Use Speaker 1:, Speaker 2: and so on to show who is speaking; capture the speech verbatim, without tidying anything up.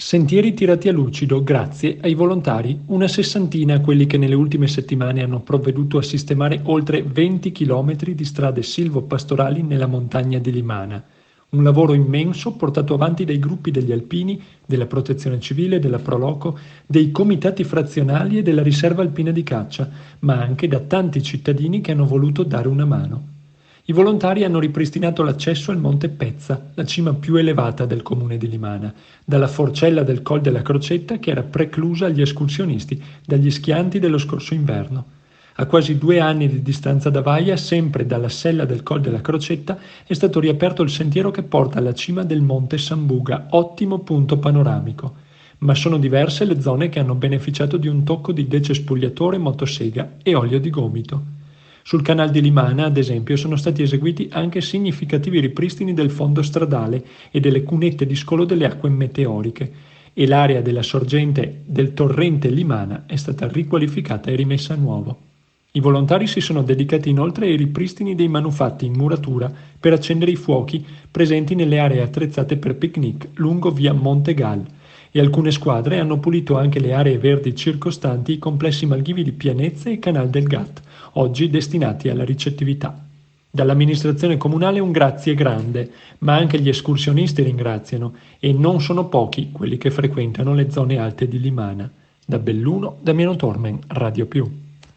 Speaker 1: Sentieri tirati a lucido grazie ai volontari, una sessantina quelli che nelle ultime settimane hanno provveduto a sistemare oltre venti chilometri di strade silvopastorali nella montagna di Limana. Un lavoro immenso portato avanti dai gruppi degli alpini, della protezione civile, della Proloco, dei comitati frazionali e della riserva alpina di caccia, ma anche da tanti cittadini che hanno voluto dare una mano. I volontari hanno ripristinato l'accesso al Monte Pezza, la cima più elevata del comune di Limana, dalla forcella del Col della Crocetta che era preclusa agli escursionisti dagli schianti dello scorso inverno. A quasi due anni di distanza da Vaia, sempre dalla sella del Col della Crocetta, è stato riaperto il sentiero che porta alla cima del Monte Sambuga, ottimo punto panoramico. Ma sono diverse le zone che hanno beneficiato di un tocco di decespugliatore, motosega e olio di gomito. Sul canal di Limana, ad esempio, sono stati eseguiti anche significativi ripristini del fondo stradale e delle cunette di scolo delle acque meteoriche, e l'area della sorgente del torrente Limana è stata riqualificata e rimessa a nuovo. I volontari si sono dedicati inoltre ai ripristini dei manufatti in muratura per accendere i fuochi presenti nelle aree attrezzate per picnic lungo via Montegal, e alcune squadre hanno pulito anche le aree verdi circostanti i complessi malghivi di Pianezze e Canal del Gat, oggi destinati alla ricettività. Dall'amministrazione comunale un grazie grande, ma anche gli escursionisti ringraziano, e non sono pochi quelli che frequentano le zone alte di Limana. Da Belluno, Damiano Tormen, Radio Più.